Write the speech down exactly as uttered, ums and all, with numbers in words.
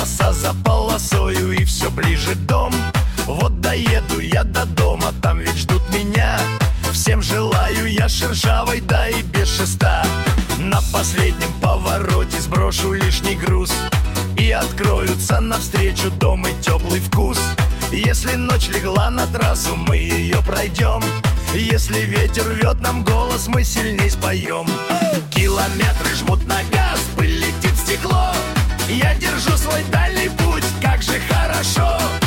полоса за полосою, и все ближе дом. Вот доеду я до дома, там ведь ждут меня. Всем желаю я шершавой, да и без шеста. На последнем повороте сброшу лишний груз, и откроются навстречу дом и теплый вкус. Если ночь легла на трассу, мы ее пройдем. Если ветер рвет нам голос, мы сильней споем. Километры жмут на газ, пыль летит в стекло. Я держу свой дальний путь, как же хорошо.